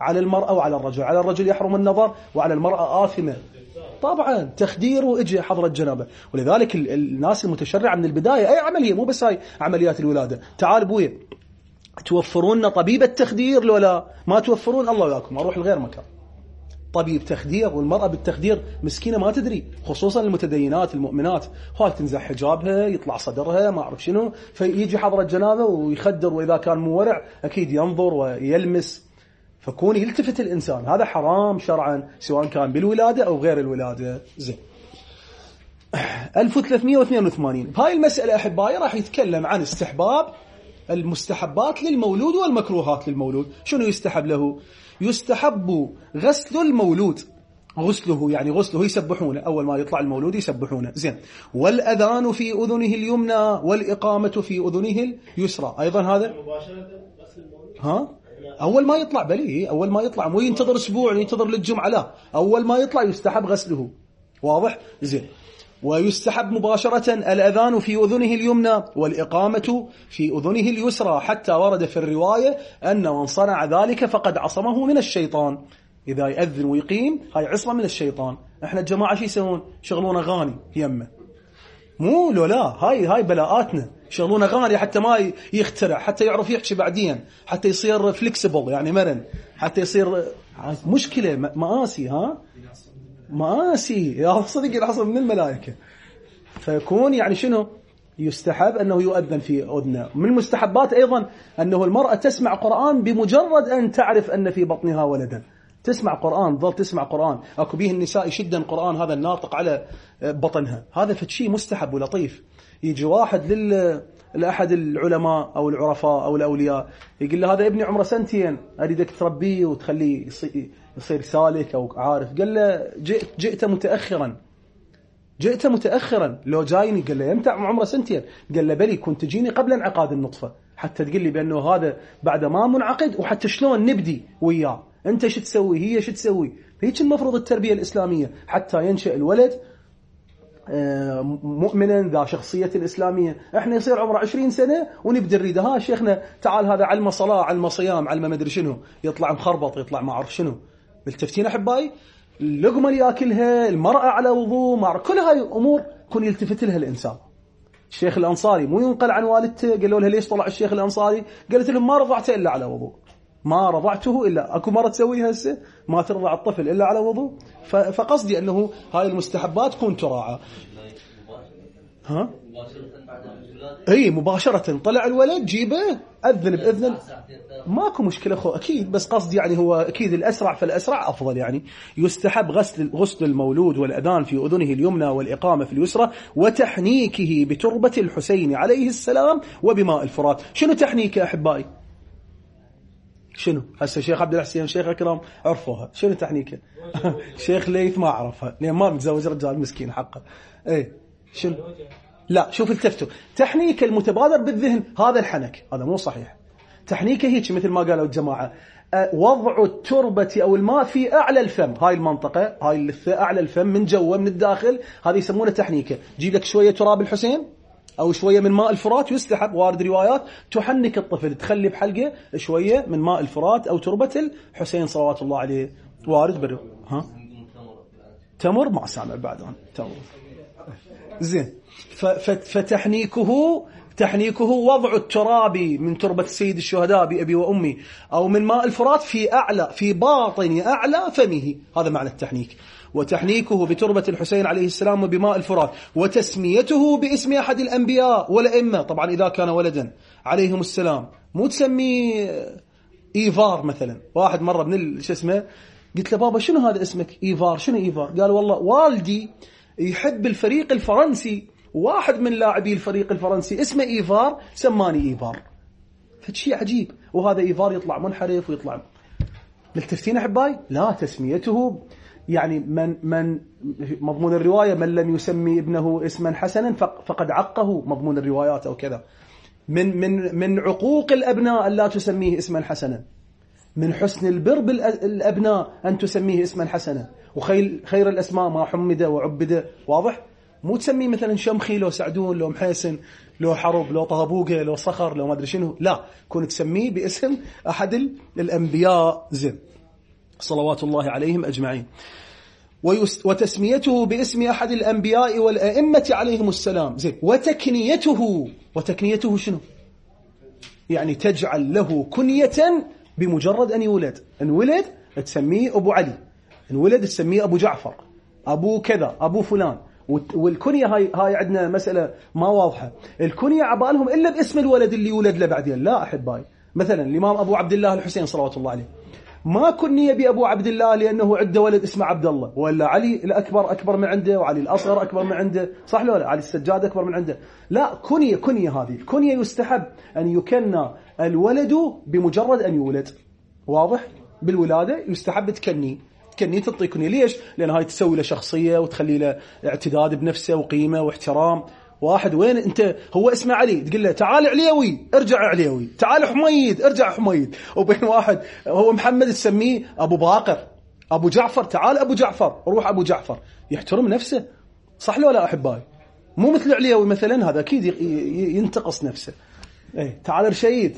على المرأة وعلى الرجل. على الرجل يحرم النظر وعلى المرأة آثمة طبعا، تخدير وإجي حضرة جنابه. ولذلك الناس المتشرعة من البداية أي عملية، مو بس هاي عمليات الولادة، تعال بويا توفرون طبيب التخدير لو لا ما توفرون الله وياكم أروح لغير مكان. طبيب تخدير، والمرأة بالتخدير مسكينة ما تدري، خصوصا المتدينات المؤمنات، هاي تنزع حجابها يطلع صدرها ما أعرف شنو، فيجي حضرة جنابه ويخدر، وإذا كان مو ورع أكيد ينظر ويلمس، فكون يلتفت الإنسان، هذا حرام شرعا سواء كان بالولادة أو غير الولادة. زين 1382 بهاي المسألة أحبائي راح يتكلم عن استحباب المستحبات للمولود والمكروهات للمولود. شنو يستحب له؟ يستحب غسل المولود، غسله يعني غسله يسبحونه، أول ما يطلع المولود يسبحونه. زين والأذان في أذنه اليمنى والإقامة في أذنه اليسرى أيضا. هذا ها أول ما يطلع بليه، أول ما يطلع، مو ينتظر أسبوع ينتظر للجمعة، لا أول ما يطلع يستحب غسله. واضح؟ زين ويستحب مباشرة الأذان في أذنه اليمنى والإقامة في أذنه اليسرى، حتى ورد في الرواية أن من صنع ذلك فقد عصمه من الشيطان. إذا يأذن ويقيم هاي عصمة من الشيطان. احنا الجماعة شي يسوون؟ شغلون أغاني يمه، مو لو لا هاي بلاءاتنا، شغلون أغاني حتى ما يخترع، حتى يعرف يحكي بعدين، حتى يصير فليكسبل يعني مرن، حتى يصير مشكلة مآسي. مآسي يا صديقي العصر من الملائكة. فيكون يعني شنو يستحب أنه يؤذن في أذنه. من المستحبات أيضا أنه المرأة تسمع قرآن بمجرد أن تعرف أن في بطنها ولدا، تسمع قرآن، ظل تسمع قرآن. أكو به النساء يشدن قرآن هذا الناطق على بطنها، هذا فشي مستحب ولطيف. يجي واحد لأحد العلماء أو العرفاء أو الأولياء يقول له هذا ابني عمره 2 سنين أريدك تربيه وتخليه يصير سالك أو عارف. قال له جئت متأخرا، لو جايني قال له يمتع عمره 2 سنين، قال له بلي كنت تجيني قبل انعقاد النطفة حتى تقول لي بأنه هذا بعد ما منعقد، وحتى شلون نبدي وياه، أنت شو تسوي هي شو تسوي. هيك المفروض التربية الإسلامية، حتى ينشأ الولد مؤمنا ذا شخصية إسلامية. احنا يصير عمره 20 سنة ونبدأ نريده، ها شيخنا تعال هذا علم صلاة علم صيام علم ما ادري شنو، يطلع مخربط يطلع ما اعرف شنو. بالتفتين احبائي اللقمة اللي ياكلها، المرأة على وضوء، كل هاي امور كن يلتفت لها الانسان. الشيخ الانصاري مو ينقل عن والدته، قالوا لها ليش طلع الشيخ الانصاري؟ قالت لهم ما رضعته الا على وضوء، ما رضعته الا، اكو مرة تسويها هسه ما ترضع الطفل الا على وضوء. فقصدي انه هاي المستحبات كون تراعى. ها اي مباشرة طلع الولد جيبه اذن باذن، ماكو مشكلة خو اكيد، بس قصدي يعني هو اكيد الاسرع فالاسرع افضل. يعني يستحب غسل المولود والاذان في اذنه اليمنى والاقامة في اليسرى، وتحنيكه بتربة الحسين عليه السلام وبماء الفرات. شنو تحنيك يا احبائي؟ شنو هسه شيخ عبد الحسين شيخ اكرم عرفوها، شنو تحنيكه؟ شيخ ليث ما عرفها لان ما متزوج رجال مسكين حقه. اي شنو؟ لا شوف التفتوا، تحنيك المتبادر بالذهن هذا الحنك، هذا مو صحيح. تحنيكه هيك مثل ما قالوا الجماعة، وضع التربة أو الماء في أعلى الفم، هاي المنطقة هاي اللثة أعلى الفم من جوا من الداخل، هذه يسمونه تحنيكه. جيب لك شوية تراب الحسين أو شوية من ماء الفرات، يستحب وارد روايات تحنك الطفل، تخلي بحلقه شوية من ماء الفرات أو تربة الحسين صلوات الله عليه، وارد برو. ها تمر ما سامع بعد عن تمر. زين فتحنيكه وضع التراب من تربة سيد الشهداء بأبي وأمي أو من ماء الفرات في باطن أعلى فمه، هذا معنى التحنيك. وتحنيكه بتربة الحسين عليه السلام وبماء الفرات، وتسميته باسم أحد الأنبياء والأئمة، طبعا إذا كان ولدا عليهم السلام، مو تسمي إيفار مثلا. واحد مرة من شو اسمه قلت له بابا شنو هذا اسمك إيفار؟ شنو إيفار؟ قال والله والدي يحب الفريق الفرنسي، واحد من لاعبي الفريق الفرنسي اسمه إيفار سماني إيفار. فشيء عجيب، وهذا إيفار يطلع منحرف ويطلع. ملتفتين أحبائي؟ لا، تسميته يعني من مضمون الرواية من لم يسمي ابنه اسما حسنا فقد عقه، مضمون الروايات أو كذا. من عقوق الأبناء ألا تسميه اسما حسنا، من حسن البر بالأبناء أن تسميه اسما حسنا، وخير الأسماء ما حمد وعبد. واضح؟ مو تسميه مثلا شمخي لو سعدون لو محيسن لو حرب لو طهبوقة لو صخر لو ما أدري شنو، لا، كون تسميه باسم أحد الأنبياء. زين صلوات الله عليهم أجمعين. وتسميته باسم أحد الأنبياء والأئمة عليهم السلام. زين. وتكنيته شنو؟ يعني تجعل له كنية بمجرد أن يولد. إن ولد تسميه أبو علي، إن ولد تسميه أبو جعفر، أبو كذا، أبو فلان. والكنية هاي عندنا مسألة ما واضحة. الكنية عبالهم إلا باسم الولد اللي يولد له بعدين. لا أحبائي، مثلا الإمام أبو عبد الله الحسين صلوات الله عليه ما كنية بأبو عبد الله لأنه عنده ولد اسمه عبد الله، ولا علي الأكبر أكبر من عنده، وعلي الأصغر أكبر من عنده، صح ولا علي السجاد أكبر من عنده. لا، كنية هذه الكنية يستحب أن يكنى الولد بمجرد أن يولد. واضح؟ بالولادة يستحب تكني تعطي كنية. ليش؟ لأن هاي تسوي له شخصية وتخلي له اعتداد بنفسه وقيمة واحترام. واحد وين أنت هو اسمه علي تقول له تعال عليوي ارجع عليوي، تعال حميد ارجع حميد. وبين واحد هو محمد تسميه أبو باقر، أبو جعفر تعال أبو جعفر روح أبو جعفر. يحترم نفسه، صح لو لا أحبائي؟ مو مثل عليوي مثلا، هذا أكيد ينتقص نفسه. تعال رشيد.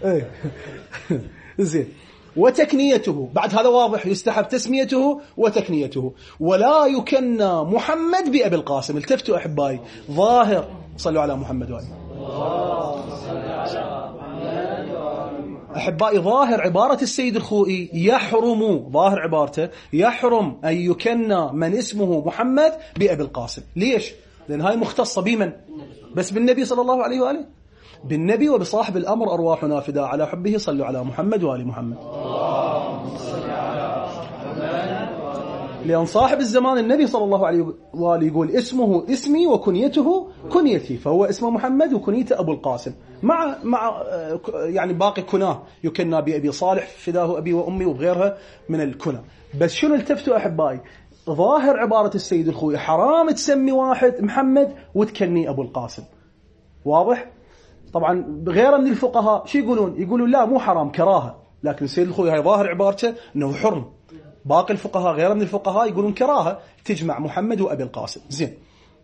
زين. وتكنيته بعد هذا واضح، يستحب تسميته وتكنيته. ولا يكنى محمد بأبي القاسم. التفتوا أحبائي، ظاهر صلوا على محمد وآله. أحبائي ظاهر عبارة السيد الخوئي يحرم، ظاهر عبارته يحرم أن يكنى من اسمه محمد بأبي القاسم. ليش؟ لأن هاي مختصة بمن؟ بس بالنبي صلى الله عليه وآله، بالنبي وبصاحب الأمر أرواحنا فداء على حبه. صلوا على محمد وآل محمد. لأن صاحب الزمان النبي صلى الله عليه وآله يقول اسمه اسمي وكنيته كنيتي، فهو اسمه محمد وكنيته أبو القاسم، مع يعني باقي كناه يكنى بأبي صالح فداه أبي وأمي وغيرها من الكنى. بس شنو التفتوا أحبائي؟ ظاهر عبارة السيد الخوي حرام تسمي واحد محمد وتكني أبو القاسم. واضح؟ طبعا غيره من الفقهاء شو يقولون لا مو حرام، كراهة. لكن السيد الخوي هاي ظاهر عبارته أنه حرم. باقي الفقهاء غيره من الفقهاء يقولون كراهة تجمع محمد وأبي القاسم. زين.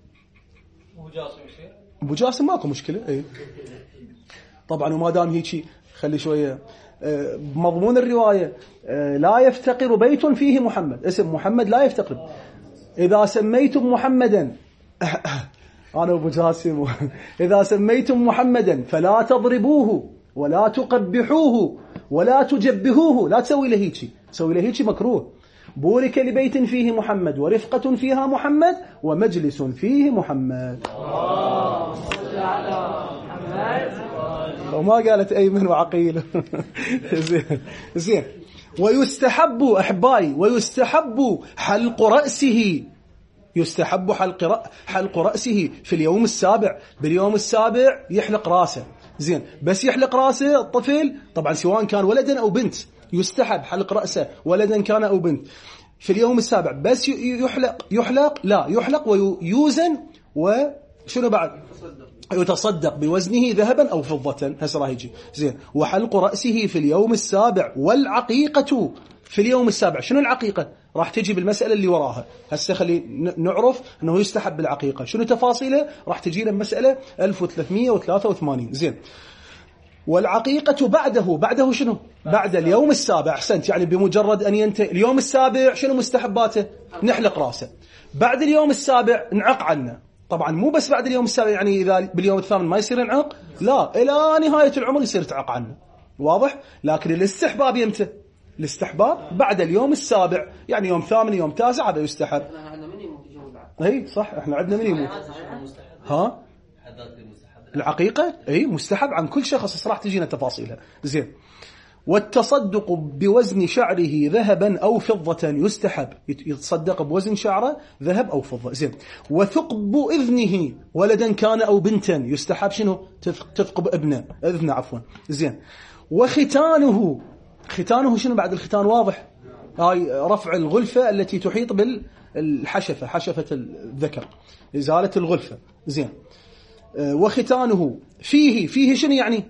أبو جاسم ماكو مشكلة. طبعا وما دام هيك خلي شوية مضمون الرواية لا يفتقر بيت فيه محمد، اسم محمد لا يفتقر. إذا سميتم محمدا أنا أبو جاسم إذا سميتم محمدا فلا تضربوه ولا تقبحوه ولا تجبهوه. لا تسوي له هيك، تسوي له هيك مكروه. بورك لبيت فيه محمد ورفقة فيها محمد ومجلس فيه محمد. وما قالت أيمن وعقيل. زين. ويستحب أحبائي، ويستحب حلق رأسه، يستحب حلق رأسه في اليوم السابع. باليوم السابع يحلق رأسه. زين. بس يحلق رأسه الطفل طبعا سواء كان ولدا أو بنت، يستحب حلق رأسه ولدا كان أو بنت في اليوم السابع. بس يحلق ويوزن، وشنو بعد يتصدق بوزنه ذهبا أو فضة. هسه راح يجي. زين. وحلق رأسه في اليوم السابع. والعقيقة في اليوم السابع. شنو العقيقة؟ راح تجي بالمسألة اللي وراها. هسه خلي نعرف أنه يستحب العقيقة. شنو تفاصيله؟ راح تجي لنا مسألة 1383. زين. والعقيقة بعده شنو؟ بعد اليوم السابع. أحسنت. يعني بمجرد أن ينتهي اليوم السابع شنو مستحباته؟ نحلق رأسه. بعد اليوم السابع نعق عنه. طبعا مو بس بعد اليوم السابع، يعني إذا باليوم الثامن ما يصير نعق، لا، إلى نهاية العمر يصير تعق عنه. واضح؟ لكن الاستحباب يمتى؟ الاستحباب بعد اليوم السابع، يعني يوم ثامن يوم تاسع هذا يستحب. اي صح، احنا عندنا من يموت. ها العقيقة مستحب عن كل شخص، راح تجينا تفاصيلها. زين. والتصدق بوزن شعره ذهبا أو فضة يستحب، يتصدق بوزن شعره ذهب أو فضة. زين. وثقب إذنه ولدا كان أو بنتا يستحب شنو؟ تثقب إذنه عفوا. زين. وختانه شنو بعد الختان؟ واضح، هاي رفع الغلفة التي تحيط بالحشفة، حشفة الذكر، إزالة الغلفة. زين. وختانه فيه شنو يعني؟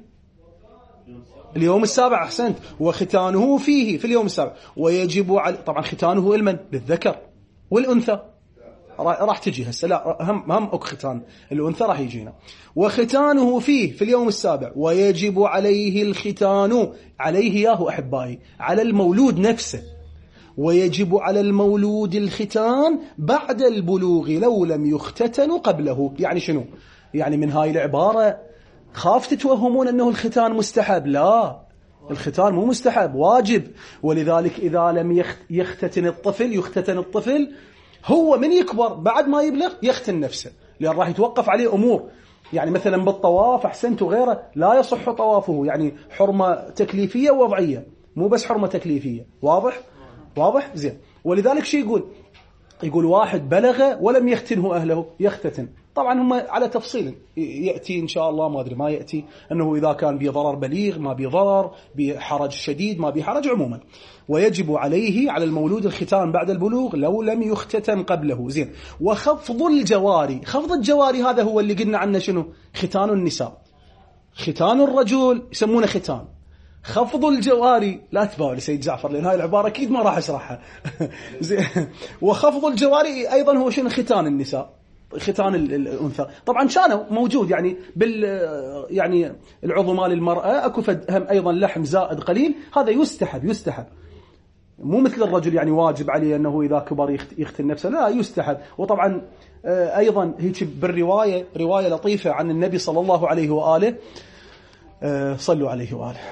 اليوم السابع. أحسنت. وختانه فيه في اليوم السابع. ويجب على طبعا ختانه لمن؟ للذكر والأنثى. راح تجي هسه، لا هم أك ختان الأنثى راح يجينا. وختانه فيه في اليوم السابع. ويجب عليه الختان، عليه ياهو أحبائي، على المولود نفسه. ويجب على المولود الختان بعد البلوغ لو لم يختتن قبله. يعني شنو؟ يعني من هاي العبارة خاف تتوهمون أنه الختان مستحب. لا، الختان مو مستحب، واجب. ولذلك إذا لم يختتن الطفل هو من يكبر بعد ما يبلغ يختن نفسه، لأن راح يتوقف عليه أمور. يعني مثلا بالطواف أحسنت وغيره لا يصح طوافه، يعني حرمة تكليفية ووضعية، مو بس حرمة تكليفية. واضح زين. ولذلك شو يقول واحد بلغ ولم يختنه أهله يختتن. طبعا هم على تفصيل يأتي إن شاء الله، ما أدري ما يأتي أنه إذا كان بضرر بليغ، ما بضرر، بحرج شديد، ما بحرج. عموما ويجب عليه على المولود الختان بعد البلوغ لو لم يختتن قبله. زين. وخفض الجواري، خفض الجواري هذا هو اللي قلنا عنه شنو؟ ختان النساء. ختان الرجل يسمونه ختان، خفض الجواري لا تباوع لسيد جعفر لأن هاي العبارة أكيد ما راح أشرحها. وخفض الجواري أيضا هو شنو؟ ختان النساء، ختان الأنثى. طبعا كان موجود يعني يعني العضو مال المرأة أكو هم أيضا لحم زائد قليل، هذا يستحب مو مثل الرجل يعني واجب عليه أنه إذا كبر يختن نفسه، لا يستحب. وطبعا أيضا هيك بالرواية رواية لطيفة عن النبي صلى الله عليه وآله، صلوا عليه وآله.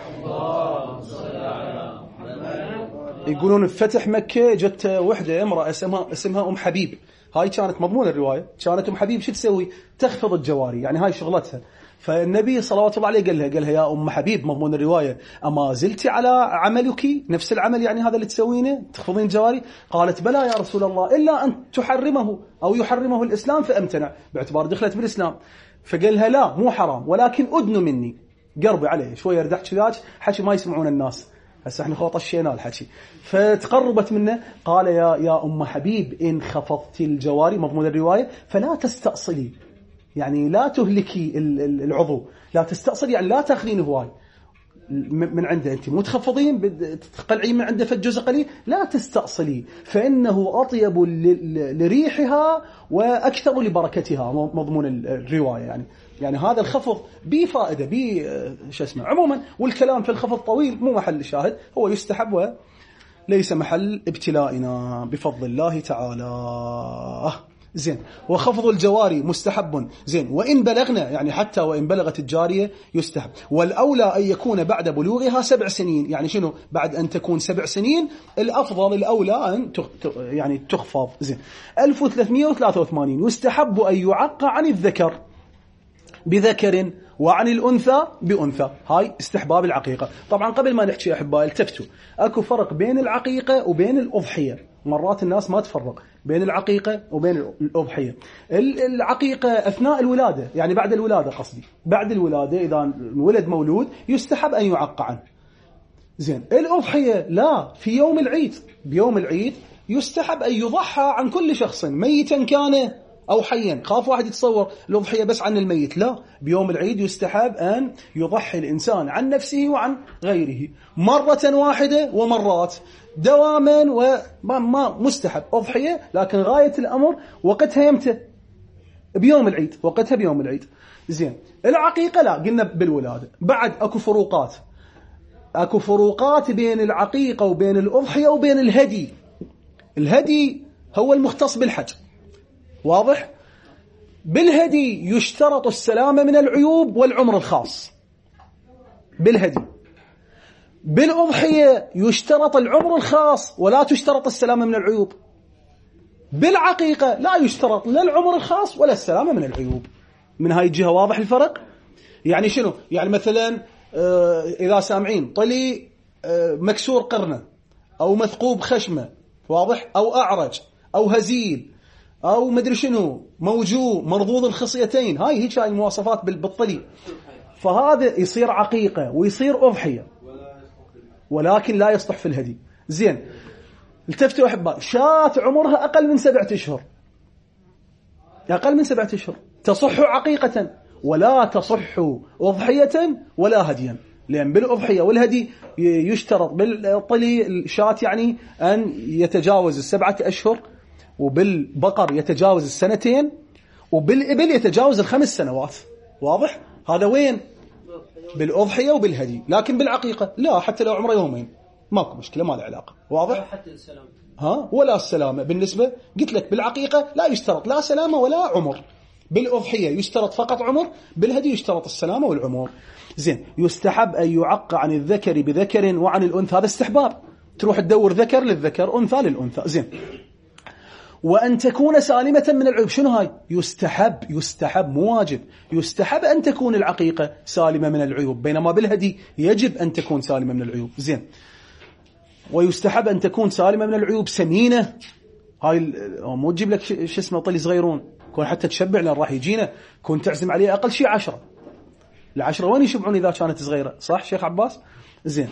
يقولون في فتح مكة جت وحدة امرأة اسمها حبيب. هاي كانت مضمون الرواية، كانت حبيب شو تسوي؟ تخفض الجواري، يعني هاي شغلتها. فالنبي صلوات الله عليه قال لها يا حبيب مضمون الرواية أما زلت على عملك نفس العمل، يعني هذا اللي تسوينه تخفضين الجواري؟ قالت بلى يا رسول الله إلا أن تحرمه أو يحرمه الإسلام فأمتنع، باعتبار دخلت بالإسلام. فقال لها لا مو حرام ولكن أدن مني، قربي عليه شوية ردحت شذاك حكي ما يسمعون الناس، هسه احنا خو طشينا الحكي. فتقربت منه قال يا حبيب إن خفضت الجواري مضمون الرواية فلا تستأصلي، يعني لا تهلكي العضو، لا تستأصلي يعني لا تاخذين هواي من عنده، انت مو تخفضين تقلعين من عنده فجزء قليل، لا تستأصلي فإنه أطيب لريحها وأكثر لبركتها، مضمون الرواية. يعني هذا الخفض بفائدة شو اسمه. عموما والكلام في الخفض طويل مو محل الشاهد، هو يستحب وليس محل ابتلائنا بفضل الله تعالى. زين. وخفض الجواري مستحب. زين. وإن بلغنا، يعني حتى وإن بلغت الجارية يستحب. والأولى أن يكون بعد بلوغها 7 سنين، يعني شنو؟ بعد أن تكون 7 سنين الأفضل الأولى أن يعني تخفض. زين. 1383 يستحب أن يعق عن الذكر بذكر وعن الأنثى بأنثى. هاي استحباب العقيقة. طبعا قبل ما نحكي أحبائي التفتوا، أكو فرق بين العقيقة وبين الأضحية، مرات الناس ما تفرق بين العقيقة وبين الأضحية. العقيقة أثناء الولادة، يعني بعد الولادة قصدي، بعد الولادة إذا ولد مولود يستحب أن يعق عنه. زين. الأضحية لا، في يوم العيد، بيوم العيد يستحب أن يضحى عن كل شخص ميتا كان أو حيا. خاف واحد يتصور الأضحية بس عن الميت، لا، بيوم العيد يستحب أن يضحي الإنسان عن نفسه وعن غيره مرة واحدة ومرات دواما، وما مستحب أضحية، لكن غاية الأمر وقتها يمتى؟ بيوم العيد، وقتها بيوم العيد. زين. العقيقة لا، قلنا بالولادة. بعد أكو فروقات بين العقيقة وبين الأضحية وبين الهدي. الهدي هو المختص بالحج، واضح؟ بالهدي يشترط السلامة من العيوب والعمر الخاص بالهدي. بالأضحية يشترط العمر الخاص ولا تشترط السلامة من العيوب. بالعقيقة لا يشترط لا العمر الخاص ولا السلامة من العيوب. من هاي الجهة واضح الفرق؟ يعني شنو؟ يعني مثلا إذا سامعين طلي مكسور قرنه أو مثقوب خشمه، واضح؟ أو أعرج أو هزيل أو مدري شنو، موجوع، مرضوض الخصيتين، هاي هيك هاي المواصفات بالطلي، فهذا يصير عقيقة ويصير أضحية، ولكن لا يصلح في الهدي. زين. التفتوا أحباء، شاة عمرها أقل من 7 أشهر، أقل من 7 أشهر تصح عقيقة ولا تصح أضحية ولا هديا، لأن بالأضحية والهدي يشترط بالطلي الشاة يعني أن يتجاوز 7 أشهر، وبالبقر يتجاوز 2 سنين، وبالإبل يتجاوز 5 سنوات. واضح؟ هذا وين؟ بالأضحية وبالهدي. لكن بالعقيقة لا، حتى لو عمره يومين ماكو مشكلة، ما له علاقة. واضح؟ حتى السلام ولا السلامة. بالنسبة قلت لك بالعقيقة لا يشترط لا سلامة ولا عمر، بالأضحية يشترط فقط عمر، بالهدي يشترط السلامة والعمر. زين. يستحب أن يعق عن الذكر بذكر وعن الأنثى، هذا استحباب، تروح تدور ذكر للذكر أنثى للأنثى. زين. وأن تكون سالمة من العيوب. شنو هاي؟ يستحب مو واجب، يستحب أن تكون العقيقة سالمة من العيوب، بينما بالهدي يجب أن تكون سالمة من العيوب. زين. ويستحب أن تكون سالمة من العيوب سمينة. هاي مو تجيب لك شو اسمه طلي صغيرون، كون حتى تشبع لأن راح يجينا، كون تعزم عليه أقل شيء 10. ال10 وين يشبعون إذا كانت صغيرة؟ صح شيخ عباس؟ زين.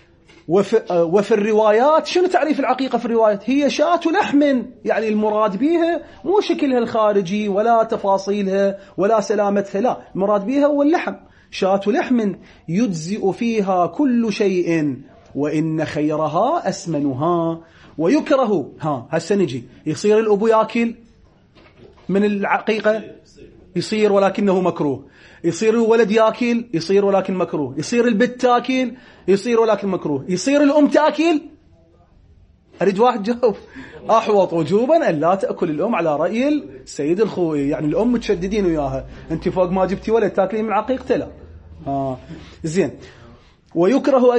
وفي الروايات شنو تعريف العقيقة في الروايات؟ هي شاة لحم، يعني المراد بها مو شكلها الخارجي ولا تفاصيلها ولا سلامتها، لا، المراد بها هو اللحم. شاة لحم يجزئ فيها كل شيء وإن خيرها أسمنها. ويكره هسه نجي، يصير الأبو ياكل من العقيقة؟ يصير ولكنه مكروه. يصير الولد ياكل؟ يصير ولكن مكروه. يصير البت تاكل؟ يصير ولكن مكروه. يصير الأم تاكل؟ أريد واحد جاوب. أحوط وجوبا أن لا تأكل الأم على رأي السيد الخوئي، يعني الأم متشددين وياها، أنت فوق ما جبتي ولد تاكلين من عقيقته؟ لا. زين. ويكره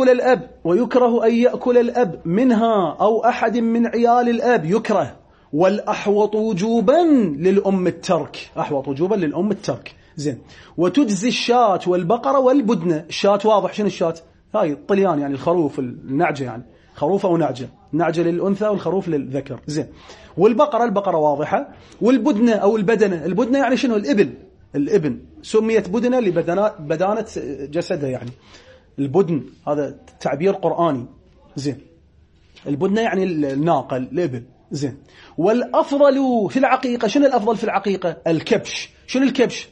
أن يأكل الأب منها أو أحد من عيال الأب، يكره. والأحوط وجوبا للأم الترك. زين. وتجزي الشاة والبقرة والبدنة. الشاة واضح شنو الشاة؟ هاي الطليان، يعني الخروف، النعجة، يعني خروف أو نعجة، نعجة للأنثى والخروف للذكر. زين. البقرة واضحة. والبدنة أو البدنة يعني شنو؟ الإبن سميت بدنة لبدانة جسدها، يعني البدن هذا تعبير قرآني. زين. البدنة يعني الناقة، الإبل. زين. والأفضل في العقيقة، شنو الأفضل في العقيقة؟ الكبش. شنو الكبش؟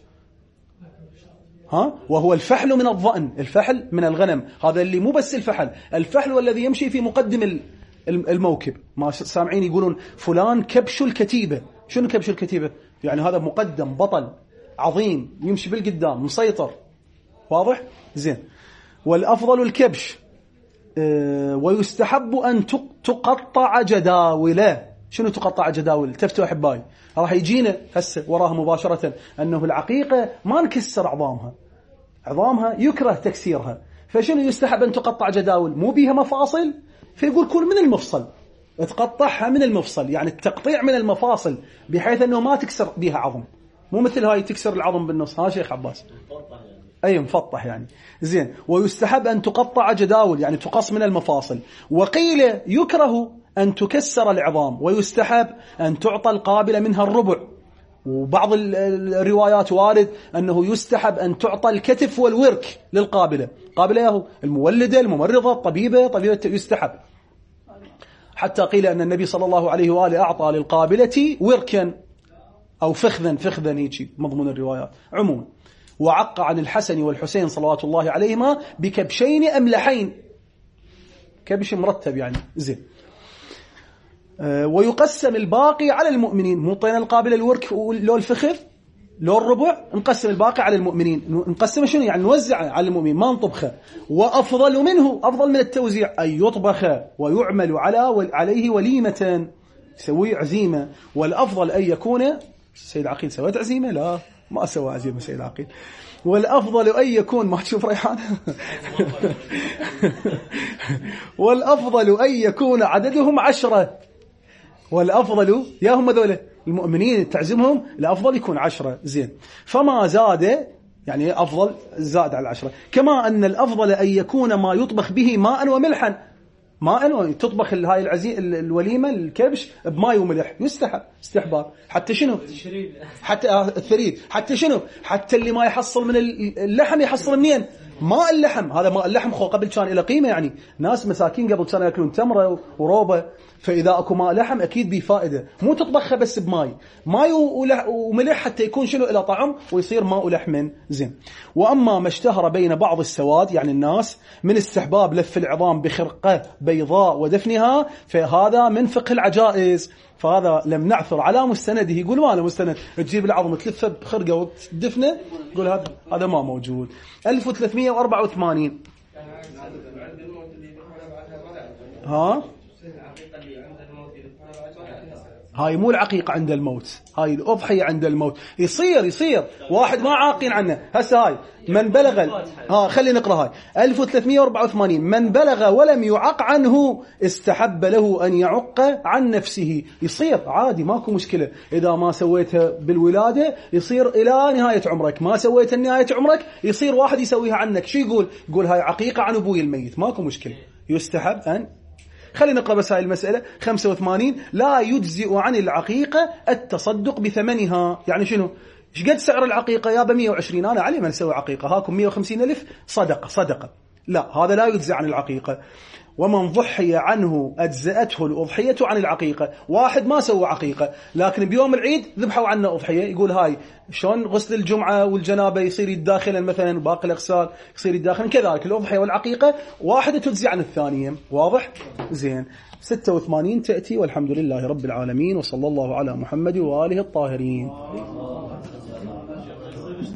وهو الفحل من الضأن، الفحل من الغنم. هذا اللي مو بس الفحل والذي يمشي في مقدم الموكب. ما سامعين يقولون فلان كبش الكتيبة. شنو كبش الكتيبة؟ يعني هذا مقدم، بطل عظيم، يمشي بالقدام، مسيطر. واضح؟ زين. والأفضل الكبش. ويستحب أن تقطع جداوله. شنو تقطع جداول؟ تفتوا أحبائي، راح يجينا هسه وراها مباشرة أنه العقيقة ما نكسر عظامها يكره تكسيرها. فشنو يستحب أن تقطع جداول؟ مو بيها مفاصل، فيقول كل من المفصل، تقطعها من المفصل، يعني التقطيع من المفاصل بحيث أنه ما تكسر بيها عظم، مو مثل هاي تكسر العظم بالنص. شيخ عباس؟ أي مفطح يعني. زين. ويستحب أن تقطع جداول، يعني تقص من المفاصل. وقيل يكره أن تكسر العظام، ويستحب أن تعطى القابلة منها الربع. وبعض الروايات وارد أنه يستحب أن تعطى الكتف والورك للقابلة. قابلة المولدة، الممرضة، طبيبة يستحب. حتى قيل أن النبي صلى الله عليه وآله أعطى للقابلة وركا أو فخذا هيك مضمون الروايات عموما. وعق عن الحسن والحسين صلوات الله عليهما بكبشين أملحين، كبش مرتب يعني. زين. ويقسم الباقي على المؤمنين. مو طينا القابلة الورك لو الفخذ لو الربع، نقسم الباقي على المؤمنين. نقسم شنو يعني؟ نوزع على المؤمنين، ما نطبخه. وأفضل منه، أفضل من التوزيع، أن يطبخ ويعمل عليه وليمة، يسوي عزيمة. والأفضل أن يكون سيد عقيل سويت عزيمة؟ لا، ما سوى عزيمة سيد عقيل. والأفضل أن يكون، ما تشوف ريحان والأفضل أن يكون عددهم 10. والأفضل يا هم ذولا المؤمنين تعزمهم، الأفضل يكون 10. زين. فما زاد يعني أفضل زاد على 10. كما أن الأفضل أن يكون ما يطبخ به ماء وملحا. ماء تطبخ هاي الوليمة الكبش بماء وملح، يستحب استحباب. حتى شنو؟ حتى الثريد. حتى شنو؟ حتى اللي ما يحصل من اللحم يحصل منين؟ ماء اللحم. هذا ماء اللحم قبل كان إلى قيمة، يعني ناس مساكين قبل كانوا يأكلون تمرة وروبة، فإذا أكو ماء لحم أكيد بيه فائدة. مو تطبخها بس بماء وملح حتى يكون شنو إلى طعم ويصير ماء لحم. زين. وأما ما اشتهر بين بعض السواد يعني الناس من استحباب لف العظام بخرقة بيضاء ودفنها، فهذا من فقه العجائز، فهذا لم نعثر على مستنده. يقول ما له مستند، تجيب العظم تلفه بخرقة وتدفنه، يقول هذا ما موجود. 1384. ها هاي مو العقيقة عند الموت، هاي الأضحية عند الموت. يصير واحد ما عاقين عنه. هسه هاي من بلغ خلي نقرأ هاي 1384 من بلغ ولم يعق عنه استحب له أن يعق عن نفسه. يصير عادي ماكو مشكلة، إذا ما سويتها بالولادة يصير إلى نهاية عمرك، ما سويتها نهاية عمرك يصير واحد يسويها عنك. شو يقول هاي عقيقة عن أبوي الميت، ماكو مشكلة، يستحب أن. خلينا نقرأ بس هاي المسألة 85. لا يجزئ عن العقيقة التصدق بثمنها. يعني شنو؟ ايش قد سعر العقيقة؟ يا 120، أنا علي ما نسوي عقيقة، هاكم 150,000 صدقة. لا، هذا لا يجزئ عن العقيقة. ومن ضحي عنه أجزأته الأضحية عن العقيقة. واحد ما سوى عقيقة لكن بيوم العيد ذبحوا عنه أضحية، يقول هاي شلون غسل الجمعة والجنابة يصير يتداخلا مثلا، باقي الأغسال يصير يتداخلا، كذلك الأضحية والعقيقة واحدة تجزي عن الثانية. واضح؟ زين. 86 تأتي. والحمد لله رب العالمين، وصلى الله على محمد وآله الطاهرين.